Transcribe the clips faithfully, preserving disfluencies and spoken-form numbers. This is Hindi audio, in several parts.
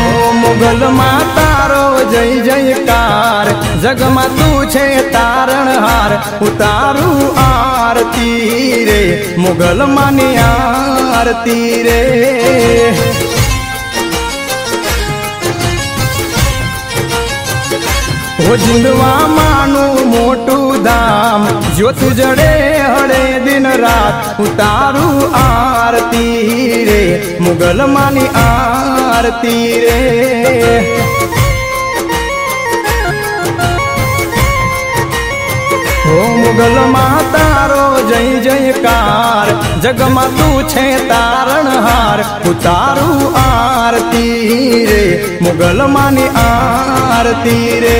मुगल में तारो जय जयकार, जगमा तू छे तारणहार। उतारू आरती रे, मुगल मानी आरती रे। ओ जिंदवा मानु मोटू धाम, ज्योत जड़े हड़े दिन रात। उतारू आरती रे, मुगल मानी आरती रे। ओ मुगल माँ तारो जय जयकार, जगमा तू छे तारणहार। उतारू आरती रे, मुगल मानी आरती रे।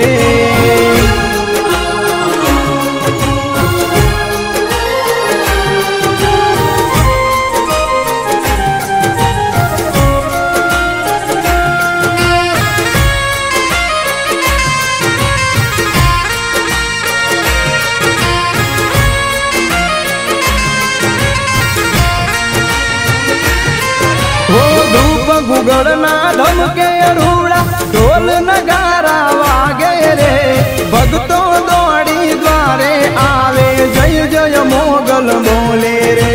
गुगड़ना धमके रूड़ा, ढोल नगारा वागे रे। भक्तों दौड़ी द्वारे आवे, जय जय मोगल बोले रे।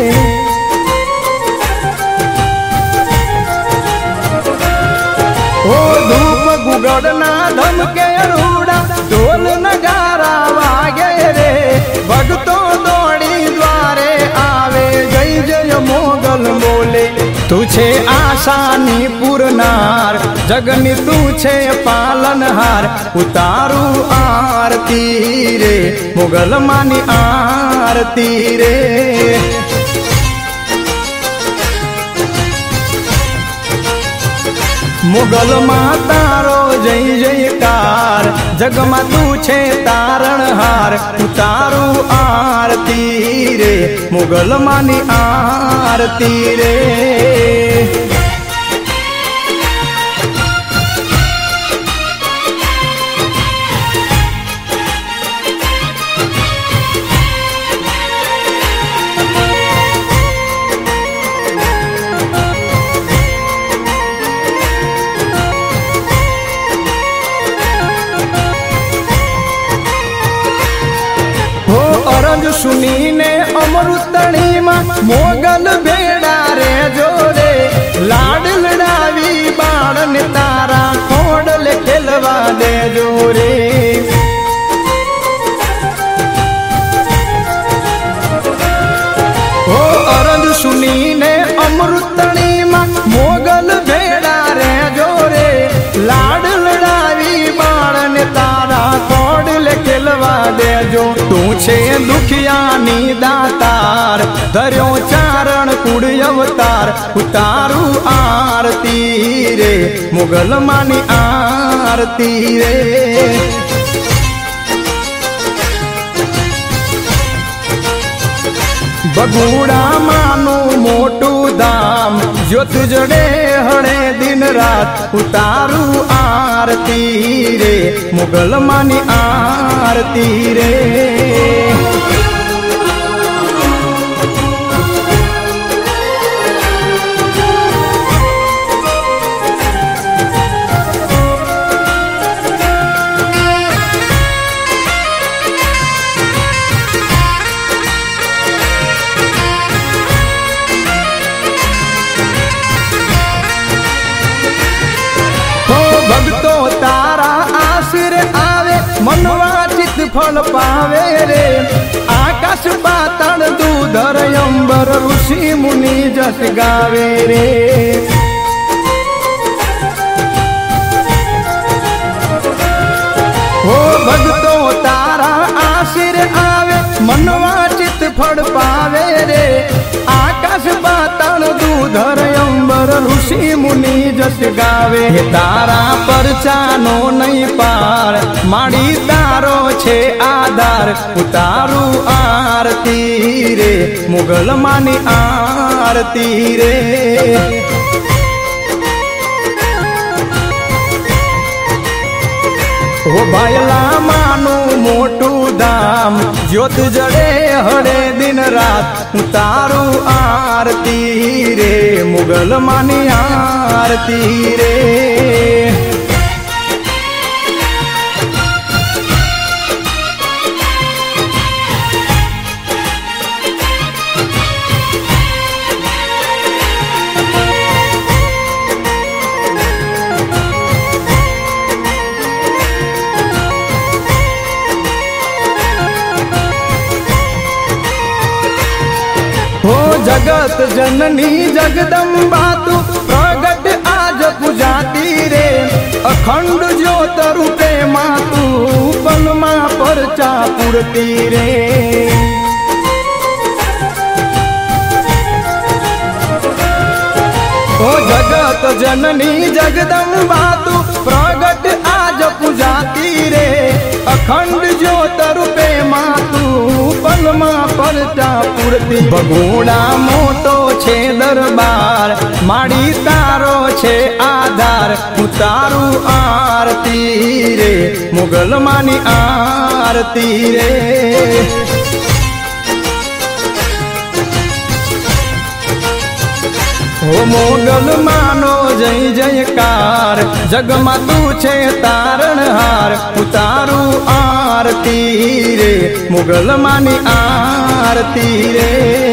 ओ धूप गुगड़ना धमके रूड़ा, ढोल नगारा वागे रे। भक्तों दौड़ी द्वारे आवे, जय जय मोगल बोले। तू छे आशानी पुरनार, जगनी तू छे पालनहार। उतारू आरती रे, मुगल मानी आरती रे। मुगल माँ तारो जय जयकार, जगमा तू छे तारणहार। उतारू आरती रे, मुगल मानी आरती रे। अरज सुनी ने अमृतणी में मोगल भेड़ा रे जोरे। लाड लड़ावी बाण ने तारा, खोडल खेलवा दे जोरे। ओ अरज सुनी ने अमृतणी में मोगल भेड़ा रे जोरे। लाड लड़ावी बाण ने तारा, खोडल खेलवा दे जो। तू छे दुखियानी दातार, धर्यो चारण कुड़ अवतार। उतारू आरती रे, मुगल मानी आरती रे। बगुड़ा मानु मोटू धाम, ज्योत जड़े हड़े दिन रात। उतारू आरती रे, मुगल मानी आरती रे। भक्तों तारा आशीर आवे, मनवाचित फल पावे रे। आकाश पाताल दूधर अंबर, ऋषि मुनि जस गावे रे। ओ भक्तों तारा आशीर आवे, मनवाचित फल पावे रे। आकाश पाताल दूधर अंबर, ऋषि मुनि जस गावे। तारा परचानो नहीं पार, माड़ी तारो छे आधार। उतारू आरती रे, मुगल मानी आरती रे। ओ बायला मान मानु मोटू धाम ज्योत जड़े हरे दिन रात तारू आरती रे मुगल मानी आरती रे। हो जगत जननी जगदम्बा तू प्रगट आज पुजाती रे अखंड ज्योत रूपे मातू पनमा परचा पुरती रे। हो जगत जननी जगदम्बा तू प्रगट आज पुजाती रे अखंड ज्योत रूपे मातू पनमा परचा पुरती। बगुड़ा मोटो छे दरबार माड़ी तारो छे आधार उतारू आरती रे मुगल मानी आरती रे। हो मोगल मानो जय जयकार जगमा तू छे तारणहार उतारू आरती रे मुगल मानी आरती रे।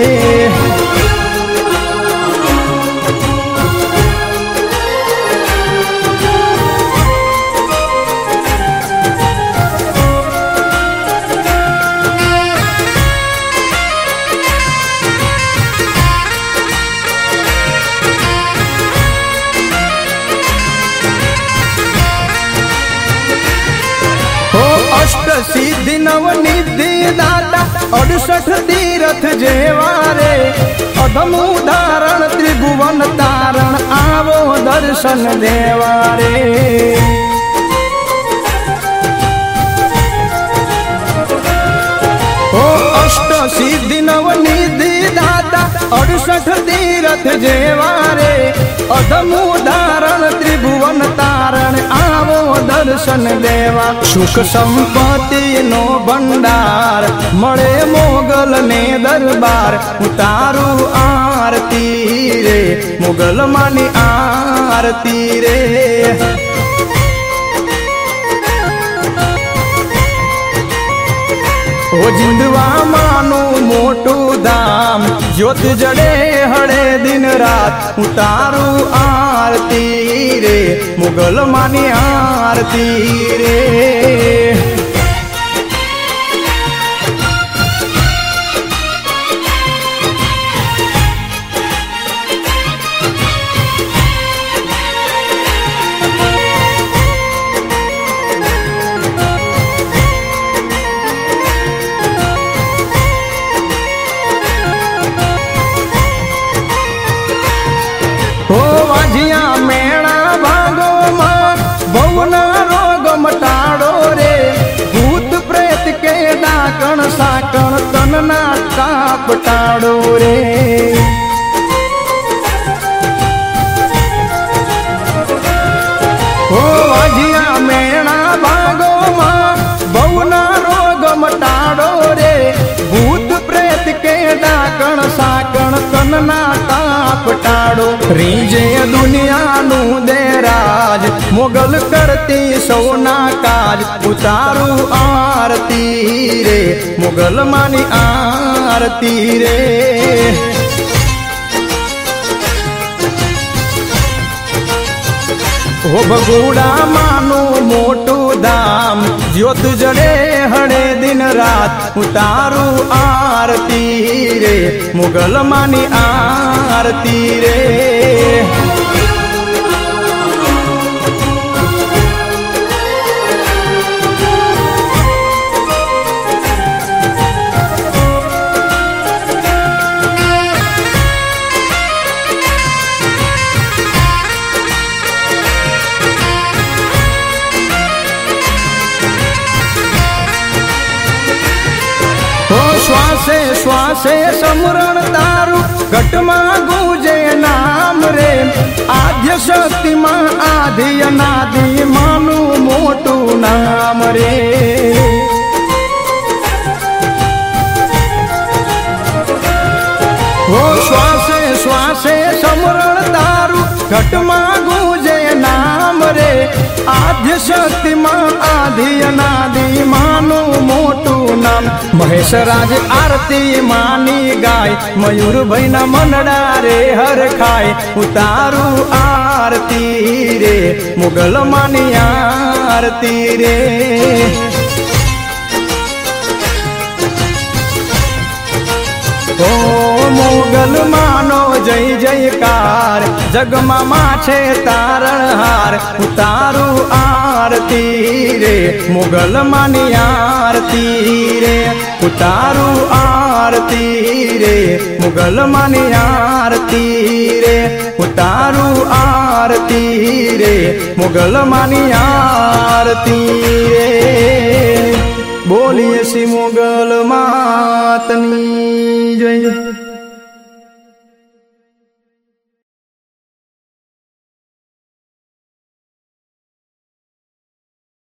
अष्ट सिद्धि नव निधि दाता अड़सठ तीरथ जेवारे अधम उदाहरण त्रिभुवन तारण आवो दर्शन देवारे। ओ अष्ट सिद्धि नव निधि दाता अड़सठ तीरथ जेवारे अधम उदाहरण त्रिभुवन तारण आवो दर्शन देवा। सुख संपत्ति नो भंडार मळे मोगल ने दरबार उतारू आरती रे मुगल मानी आरती रे। ओ जिंदवा मानो मोटू धाम ज्योत जड़े हड़े दिन रात उतारू आरती रे मुगल मानी आरती रे। हो वाजिया मेणा भागो मां बहुना रोग मटाड़ो रे भूत प्रेत के डाकण साकण तनना काप टाड़ो रे। हो वाजिया मेणा भागो मां बहुना रोग मटाड़ो रे भूत प्रेत के डाकण साकण तनना काप टाड़ो। रीजे दुनिया नु दे राज मोगल करती सोना काज उतारू आरती रे मुगल मानी आरती रे। हो बगुड़ा मानो मोटू धाम ज्योत जड़े हड़े दिन रात उतारू आरती रे मुगल मानी आरती रे। श्वासे श्वासे समरण तारू घटमा गूंजे नाम रे आद्य शक्ति मां आदि अनादि मानु मोटू नाम रे। ઘટમાં ગુજે નામ રે આદ્ય શક્તિમાં આધિ અનાદિ માનું મોટું નામ મહેશરાજ આરતી માની ગાય મયુરભાઈ ના મનડા રે હર ખાય ઉતારું આરતી રે મુગલ માની આરતી રે ઓ મોગલ માનો જય જયકાર જગમાં માછે તારણહાર ઉતારું આરતી રે મોગલ માની આરતી રે ઉતારું આરતી રે મોગલ માની આરતી રે ઉતારું આરતી રે મોગલ માની આરતી રે બોલીએ શ્રી મોગલ માતની જય।